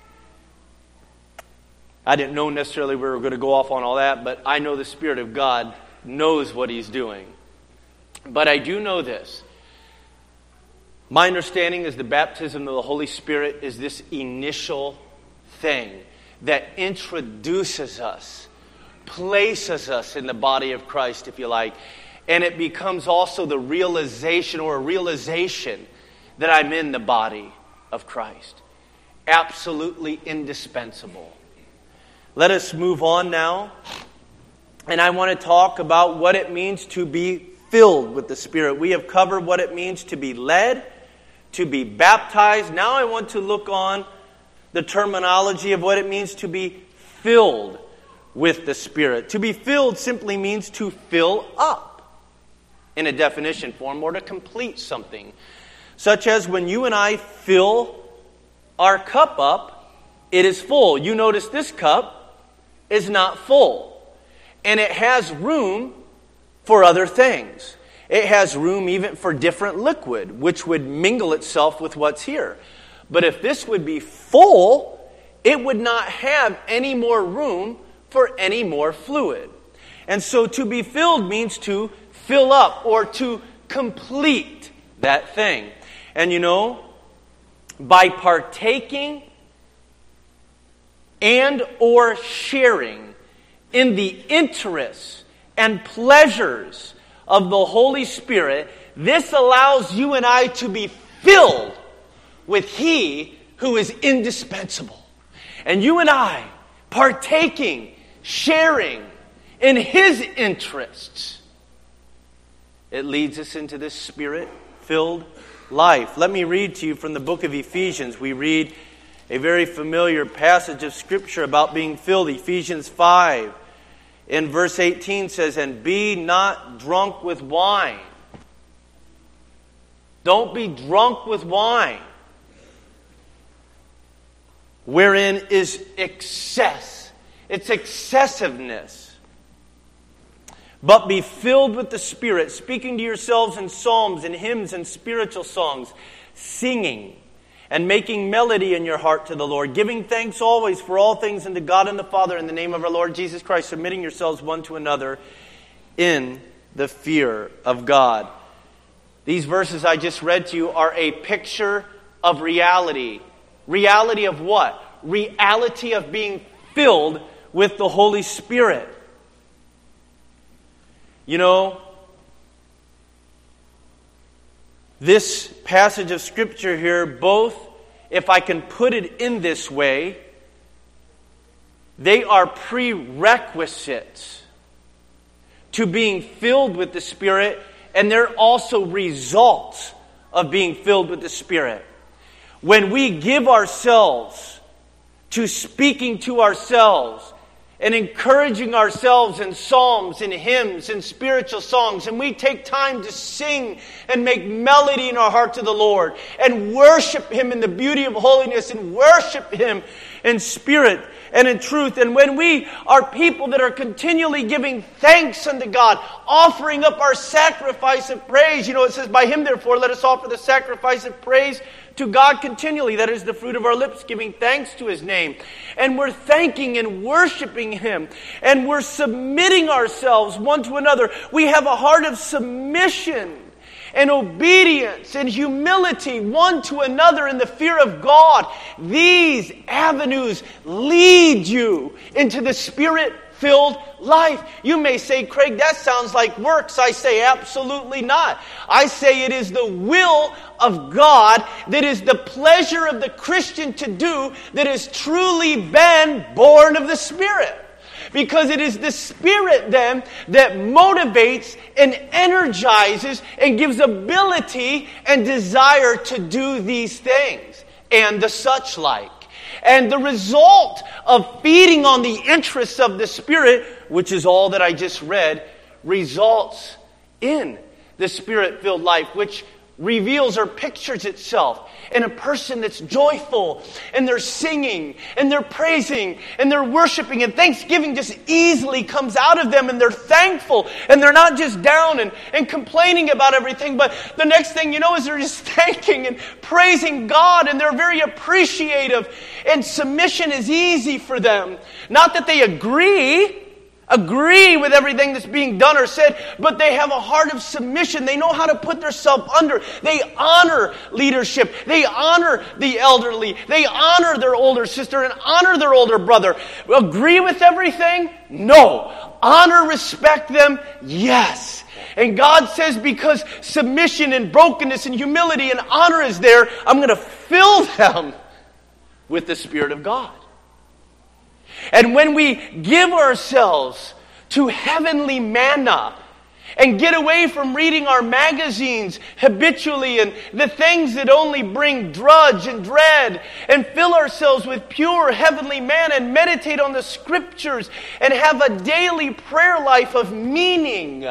Speaker 2: I didn't know necessarily we were going to go off on all that, but I know the Spirit of God knows what He's doing. But I do know this. My understanding is the baptism of the Holy Spirit is this initial thing that introduces us, places us in the body of Christ, if you like. And it becomes also the realization or a realization that I'm in the body of Christ. Absolutely indispensable. Let us move on now. And I want to talk about what it means to be filled with the Spirit. We have covered what it means to be led, to be baptized. Now I want to look on the terminology of what it means to be filled with the Spirit. To be filled simply means to fill up in a definition form or to complete something. Such as when you and I fill our cup up, it is full. You notice this cup is not full. And it has room for other things. It has room even for different liquid, which would mingle itself with what's here. But if this would be full, it would not have any more room for any more fluid. And so to be filled means to fill up or to complete that thing. And you know, by partaking and or sharing in the interests and pleasures of the Holy Spirit, this allows you and I to be filled with He who is indispensable. And you and I partaking, sharing in His interests, it leads us into this Spirit-filled life. Let me read to you from the book of Ephesians. We read a very familiar passage of Scripture about being filled. Ephesians 5 in verse 18 says, "And be not drunk with wine." Don't be drunk with wine, wherein is excess. It's excessiveness. But be filled with the Spirit, speaking to yourselves in psalms and hymns and spiritual songs, singing and making melody in your heart to the Lord, giving thanks always for all things unto God and the Father in the name of our Lord Jesus Christ, submitting yourselves one to another in the fear of God. These verses I just read to you are a picture of reality. Reality of what? Reality of being filled with the Holy Spirit. You know, this passage of Scripture here, both, if I can put it in this way, they are prerequisites to being filled with the Spirit, and they're also results of being filled with the Spirit. When we give ourselves to speaking to ourselves and encouraging ourselves in psalms and hymns and spiritual songs, and we take time to sing and make melody in our heart to the Lord and worship Him in the beauty of holiness and worship Him in spirit and in truth. And when we are people that are continually giving thanks unto God, offering up our sacrifice of praise. You know, it says, by Him therefore let us offer the sacrifice of praise to God continually. That is the fruit of our lips, giving thanks to His name. And we're thanking and worshiping Him. And we're submitting ourselves one to another. We have a heart of submission and obedience and humility one to another in the fear of God. These avenues lead you into the Spirit-filled life. You may say, Craig, that sounds like works. I say, absolutely not. I say it is the will of God, that is the pleasure of the Christian to do, that has truly been born of the Spirit. Because it is the Spirit then that motivates and energizes and gives ability and desire to do these things and the such like. And the result of feeding on the interests of the Spirit, which is all that I just read, results in the Spirit-filled life, which reveals or pictures itself in a person that's joyful, and they're singing, and they're praising, and they're worshiping, and thanksgiving just easily comes out of them, and they're thankful, and they're not just down and complaining about everything, but the next thing you know is they're just thanking and praising God, and they're very appreciative, and submission is easy for them. Not that they agree with everything that's being done or said, but they have a heart of submission. They know how to put themselves under. They honor leadership. They honor the elderly. They honor their older sister and honor their older brother. Agree with everything? No. Honor, respect them? Yes. And God says, because submission and brokenness and humility and honor is there, I'm going to fill them with the Spirit of God. And when we give ourselves to heavenly manna and get away from reading our magazines habitually and the things that only bring drudge and dread, and fill ourselves with pure heavenly manna and meditate on the Scriptures and have a daily prayer life of meaning,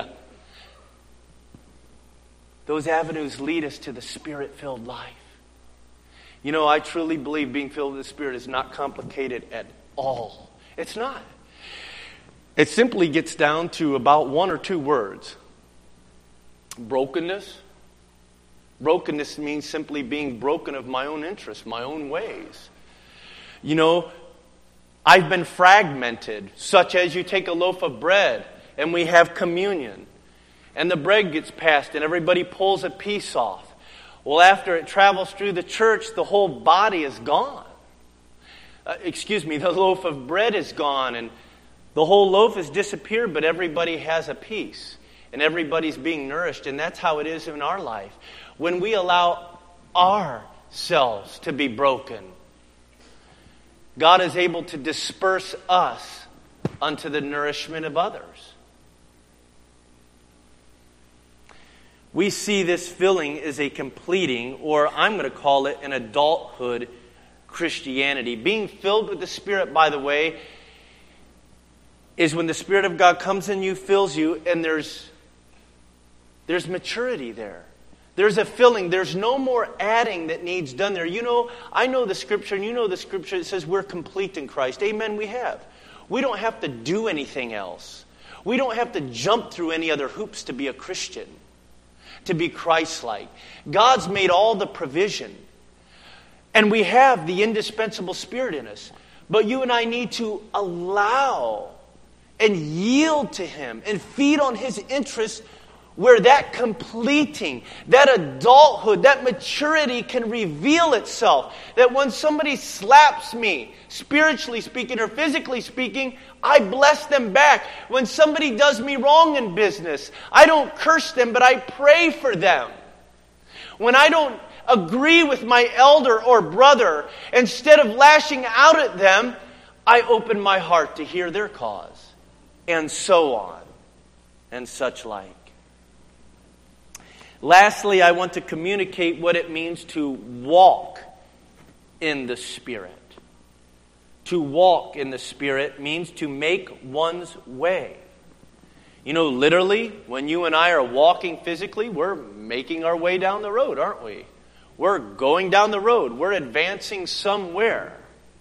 Speaker 2: those avenues lead us to the Spirit-filled life. You know, I truly believe being filled with the Spirit is not complicated at all. It's not. It simply gets down to about one or two words. Brokenness. Brokenness means simply being broken of my own interests, my own ways. You know, I've been fragmented, such as you take a loaf of bread and we have communion. And the bread gets passed and everybody pulls a piece off. Well, after it travels through the church, the whole body is gone. The loaf of bread is gone and the whole loaf has disappeared, but everybody has a piece. And everybody's being nourished. And that's how it is in our life. When we allow ourselves to be broken, God is able to disperse us unto the nourishment of others. We see this filling as a completing, or I'm going to call it an adulthood Christianity. Being filled with the Spirit, by the way, is when the Spirit of God comes in you, fills you, and there's maturity there. There's a filling. There's no more adding that needs done there. You know, I know the Scripture, and you know the Scripture. It says we're complete in Christ. Amen, we have. We don't have to do anything else. We don't have to jump through any other hoops to be a Christian, to be Christ-like. God's made all the provision. And we have the indispensable Spirit in us. But you and I need to allow and yield to Him and feed on His interests, where that completing, that adulthood, that maturity can reveal itself. That when somebody slaps me, spiritually speaking or physically speaking, I bless them back. When somebody does me wrong in business, I don't curse them, but I pray for them. When I don't agree with my elder or brother, instead of lashing out at them, I open my heart to hear their cause. And so on, and such like. Lastly, I want to communicate what it means to walk in the Spirit. To walk in the Spirit means to make one's way. You know, literally, when you and I are walking physically, we're making our way down the road, aren't we? We're going down the road. We're advancing somewhere.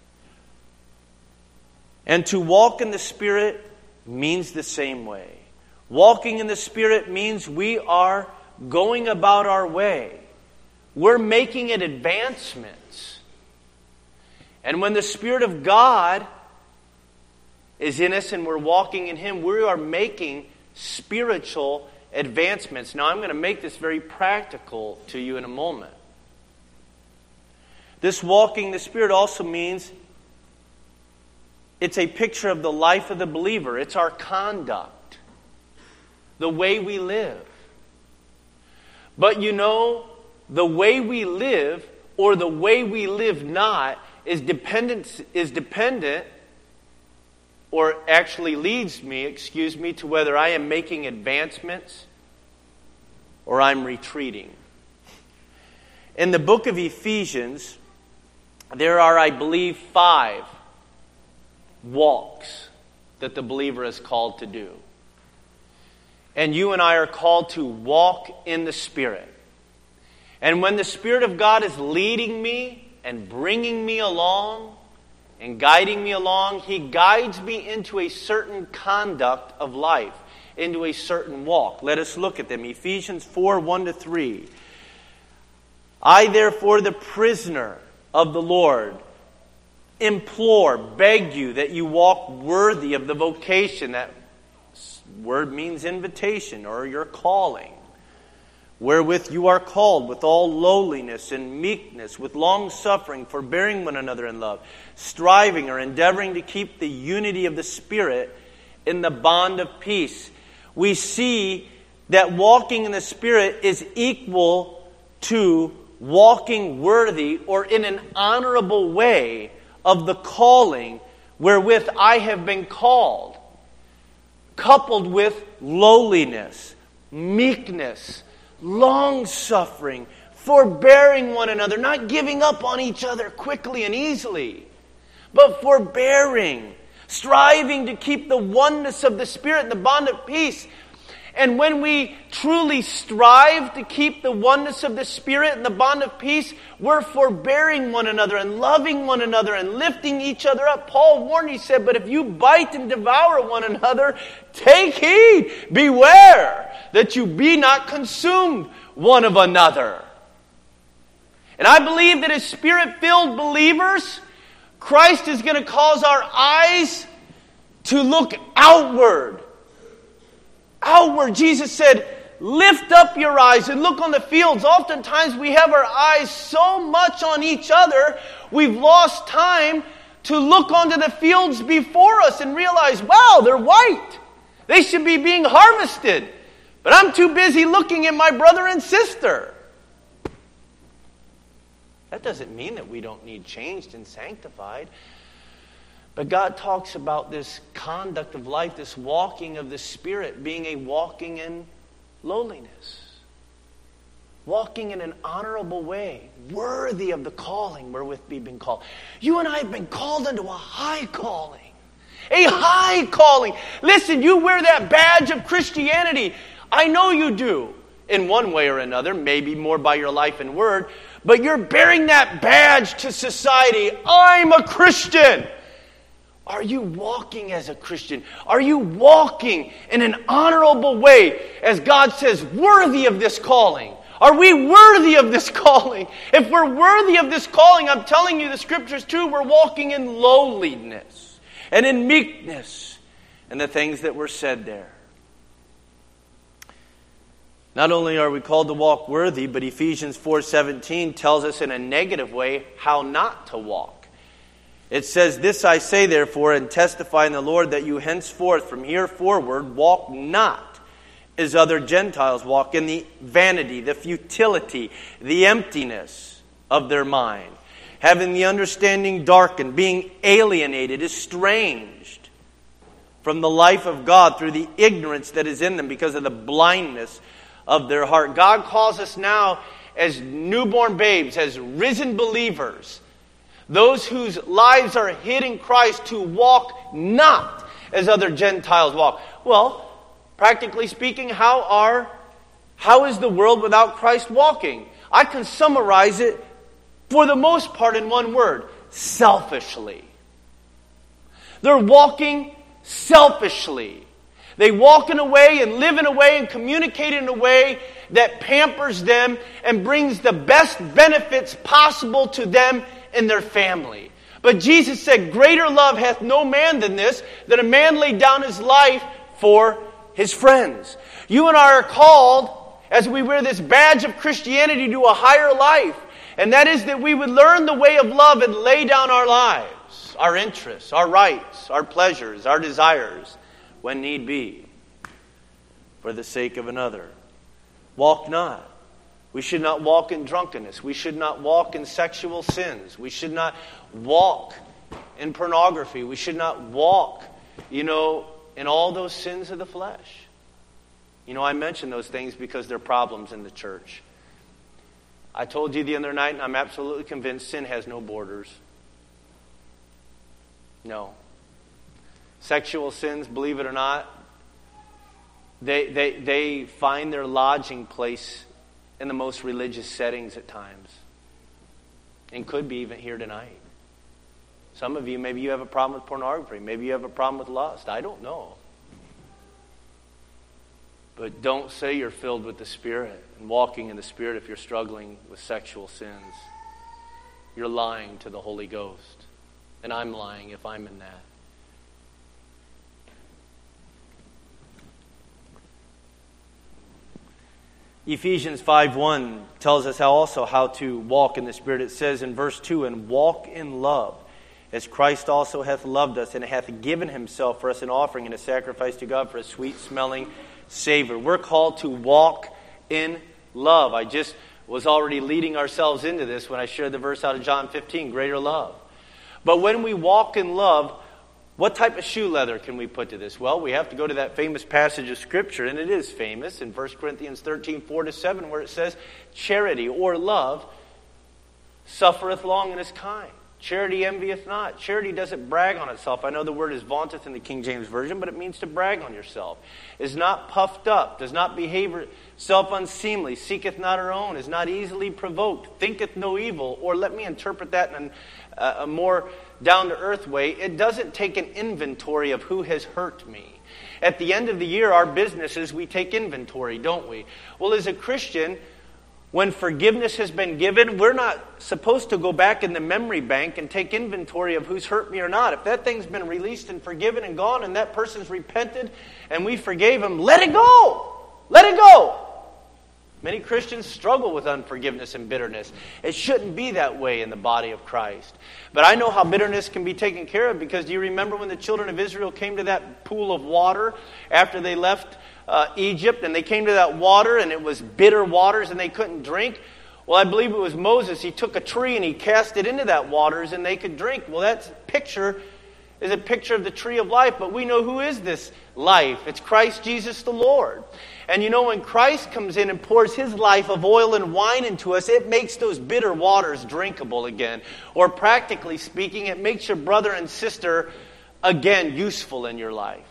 Speaker 2: And to walk in the Spirit means the same way. Walking in the Spirit means we are going about our way. We're making it advancements. And when the Spirit of God is in us and we're walking in Him, we are making spiritual advancements. Now, I'm going to make this very practical to you in a moment. This walking in the Spirit also means it's a picture of the life of the believer. It's our conduct, the way we live. But you know, the way we live or the way we live not is dependent, or actually leads me, to whether I am making advancements or I'm retreating. In the book of Ephesians, there are, I believe, 5 walks that the believer is called to do. And you and I are called to walk in the Spirit. And when the Spirit of God is leading me and bringing me along and guiding me along, He guides me into a certain conduct of life, into a certain walk. Let us look at them. Ephesians 4, 1-3. I, therefore, the prisoner of the Lord, implore, beg you that you walk worthy of the vocation. That word means invitation or your calling, wherewith you are called, with all lowliness and meekness, with long suffering, forbearing one another in love, striving or endeavoring to keep the unity of the Spirit in the bond of peace. We see that walking in the Spirit is equal to walking worthy or in an honorable way of the calling wherewith I have been called, coupled with lowliness, meekness, long-suffering, forbearing one another, not giving up on each other quickly and easily, but forbearing, striving to keep the oneness of the Spirit in the bond of peace. And when we truly strive to keep the oneness of the Spirit and the bond of peace, we're forbearing one another and loving one another and lifting each other up. Paul warned, he said, but if you bite and devour one another, take heed, beware that you be not consumed one of another. And I believe that as Spirit-filled believers, Christ is going to cause our eyes to look outward. Outward. Jesus said, lift up your eyes and look on the fields. Oftentimes we have our eyes so much on each other, we've lost time to look onto the fields before us and realize, wow, they're white. They should be being harvested. But I'm too busy looking at my brother and sister. That doesn't mean that we don't need changed and sanctified. But God talks about this conduct of life, this walking of the Spirit, being a walking in lowliness. Walking in an honorable way, worthy of the calling wherewith we've been called. You and I have been called into a high calling. A high calling. Listen, you wear that badge of Christianity. I know you do, in one way or another, maybe more by your life and word, but you're bearing that badge to society. I'm a Christian. Are you walking as a Christian? Are you walking in an honorable way, as God says, worthy of this calling? Are we worthy of this calling? If we're worthy of this calling, I'm telling you the Scripture's true, we're walking in lowliness and in meekness and the things that were said there. Not only are we called to walk worthy, but Ephesians 4:17 tells us in a negative way how not to walk. It says, "This I say therefore, and testify in the Lord, that you henceforth from here forward walk not as other Gentiles walk, in the vanity, the futility, the emptiness of their mind, having the understanding darkened, being alienated, estranged from the life of God through the ignorance that is in them because of the blindness of their heart." God calls us now as newborn babes, as risen believers, those whose lives are hid in Christ, to walk not as other Gentiles walk. Well, practically speaking, how is the world without Christ walking? I can summarize it for the most part in one word: selfishly. They're walking selfishly. They walk in a way and live in a way and communicate in a way that pampers them and brings the best benefits possible to them and their family. But Jesus said, "Greater love hath no man than this, that a man lay down his life for his friends." You and I are called, as we wear this badge of Christianity, to a higher life. And that is that we would learn the way of love and lay down our lives, our interests, our rights, our pleasures, our desires, when need be, for the sake of another. Walk not. We should not walk in drunkenness. We should not walk in sexual sins. We should not walk in pornography. We should not walk, in all those sins of the flesh. I mention those things because they're problems in the church. I told you the other night, and I'm absolutely convinced, sin has no borders. No. Sexual sins, believe it or not, they find their lodging place in the most religious settings at times. And could be even here tonight. Some of you, maybe you have a problem with pornography. Maybe you have a problem with lust. I don't know. But don't say you're filled with the Spirit and walking in the Spirit if you're struggling with sexual sins. You're lying to the Holy Ghost. And I'm lying if I'm in that. Ephesians 5:1 tells us how to walk in the Spirit. It says in verse 2, "And walk in love, as Christ also hath loved us, and hath given himself for us an offering and a sacrifice to God for a sweet-smelling savor." We're called to walk in love. I just was already leading ourselves into this when I shared the verse out of John 15, greater love. But when we walk in love, what type of shoe leather can we put to this? Well, we have to go to that famous passage of Scripture, and it is famous, in 1 Corinthians 13, 4-7, where it says, "Charity," or love, "suffereth long and is kind. Charity envieth not." Charity doesn't brag on itself. I know the word is vaunteth in the King James Version, but it means to brag on yourself. Is not puffed up, does not behave itself unseemly, seeketh not her own, is not easily provoked, thinketh no evil. Or let me interpret that in a more down-to-earth way. It doesn't take an inventory of who has hurt me. At the end of the year, our business is we take inventory, don't we? Well, as a Christian, When forgiveness has been given, we're not supposed to go back in the memory bank and take inventory of who's hurt me or not. If that thing's been released and forgiven and gone and that person's repented and we forgave him, let it go. Let it go. Many Christians struggle with unforgiveness and bitterness. It shouldn't be that way in the body of Christ. But I know how bitterness can be taken care of, because do you remember when the children of Israel came to that pool of water after they left Egypt, and they came to that water and it was bitter waters and they couldn't drink? Well, I believe it was Moses. He took a tree and he cast it into that waters and they could drink. Well, that picture is a picture of the tree of life, but we know who is this life. It's Christ Jesus the Lord. And you know, when Christ comes in and pours his life of oil and wine into us, it makes those bitter waters drinkable again. Or practically speaking, it makes your brother and sister again useful in your life.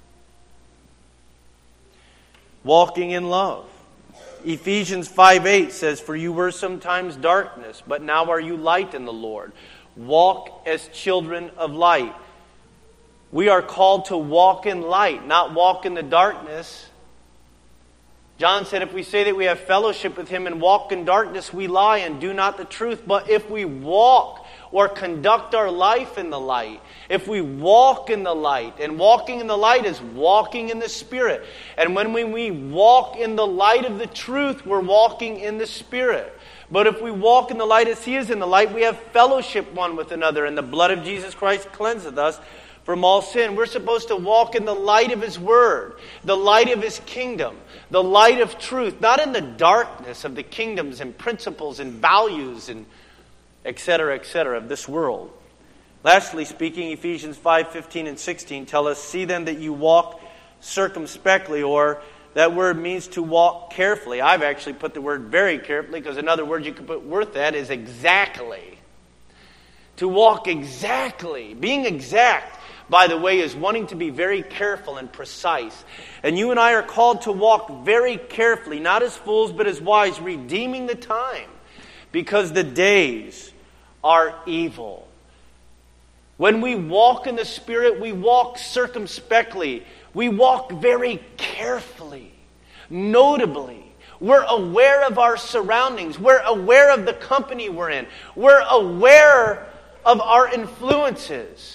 Speaker 2: Walking in love. Ephesians 5:8 says, "For you were sometimes darkness, but now are you light in the Lord. Walk as children of light." We are called to walk in light, not walk in the darkness. John said, if we say that we have fellowship with him and walk in darkness, we lie and do not the truth. But if we walk or conduct our life in the light, if we walk in the light, and walking in the light is walking in the Spirit. And when we walk in the light of the truth, we're walking in the Spirit. But if we walk in the light as he is in the light, we have fellowship one with another, and the blood of Jesus Christ cleanseth us from all sin. We're supposed to walk in the light of his word, the light of his kingdom, the light of truth, not in the darkness of the kingdoms and principles and values and etc., of this world. Lastly speaking, Ephesians 5:15 and 16 tell us, "See then that you walk circumspectly," or that word means to walk carefully. I've actually put the word very carefully, because another word you could put worth that is exactly. To walk exactly. Being exact, by the way, is wanting to be very careful and precise. And you and I are called to walk very carefully, not as fools, but as wise, redeeming the time, because the days are evil. When we walk in the Spirit, we walk circumspectly. We walk very carefully, notably. We're aware of our surroundings. We're aware of the company we're in. We're aware of our influences.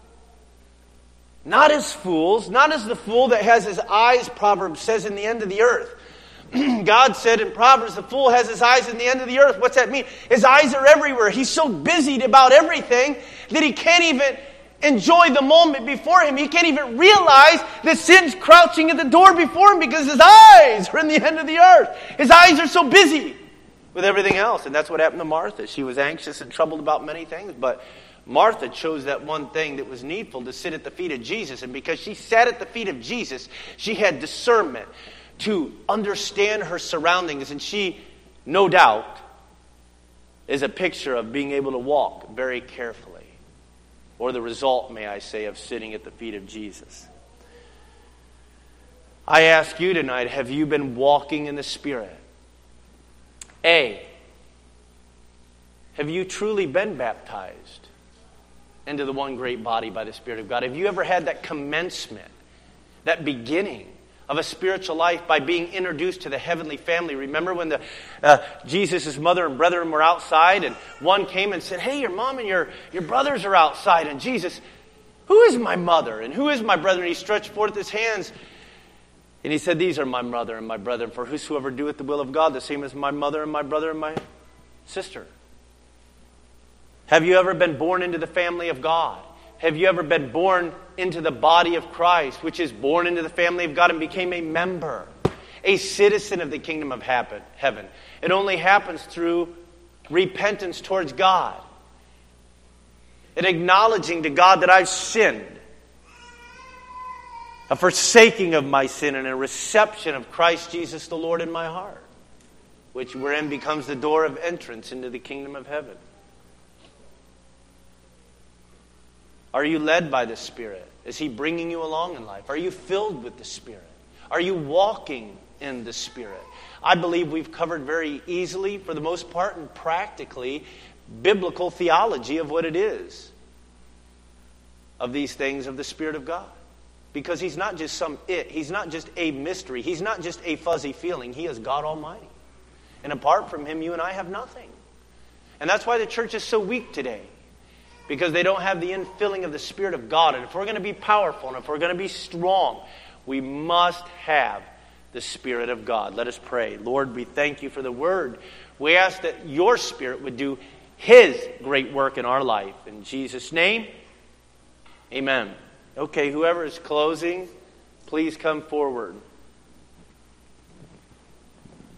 Speaker 2: Not as fools, not as the fool that has his eyes, Proverbs says, in the end of the earth. God said in Proverbs, the fool has his eyes in the end of the earth. What's that mean? His eyes are everywhere. He's so busied about everything that he can't even enjoy the moment before him. He can't even realize that sin's crouching at the door before him, because his eyes are in the end of the earth. His eyes are so busy with everything else. And that's what happened to Martha. She was anxious and troubled about many things, but Martha chose that one thing that was needful, to sit at the feet of Jesus. And because she sat at the feet of Jesus, she had discernment to understand her surroundings. And she, no doubt, is a picture of being able to walk very carefully. Or the result, may I say, of sitting at the feet of Jesus. I ask you tonight, have you been walking in the Spirit? A, have you truly been baptized into the one great body by the Spirit of God? Have you ever had that commencement, that beginning of a spiritual life by being introduced to the heavenly family? Remember when Jesus' mother and brethren were outside, and one came and said, "Hey, your mom and your brothers are outside." And Jesus, "Who is my mother and who is my brother?" And he stretched forth his hands and he said, "These are my mother and my brethren. For whosoever doeth the will of God, the same as my mother and my brother and my sister." Have you ever been born into the family of God? Have you ever been born into the body of Christ, which is born into the family of God and became a member, a citizen of the kingdom of heaven? It only happens through repentance towards God and acknowledging to God that I've sinned, a forsaking of my sin, and a reception of Christ Jesus the Lord in my heart, which wherein becomes the door of entrance into the kingdom of heaven. Are you led by the Spirit? Is he bringing you along in life? Are you filled with the Spirit? Are you walking in the Spirit? I believe we've covered very easily, for the most part, and practically, biblical theology of what it is, of these things of the Spirit of God. Because he's not just some it. He's not just a mystery. He's not just a fuzzy feeling. He is God Almighty. And apart from Him, you and I have nothing. And that's why the church is so weak today. Because they don't have the infilling of the Spirit of God. And if we're going to be powerful and if we're going to be strong, we must have the Spirit of God. Let us pray. Lord, we thank you for the Word. We ask that your Spirit would do His great work in our life. In Jesus' name, amen. Okay, whoever is closing, please come forward.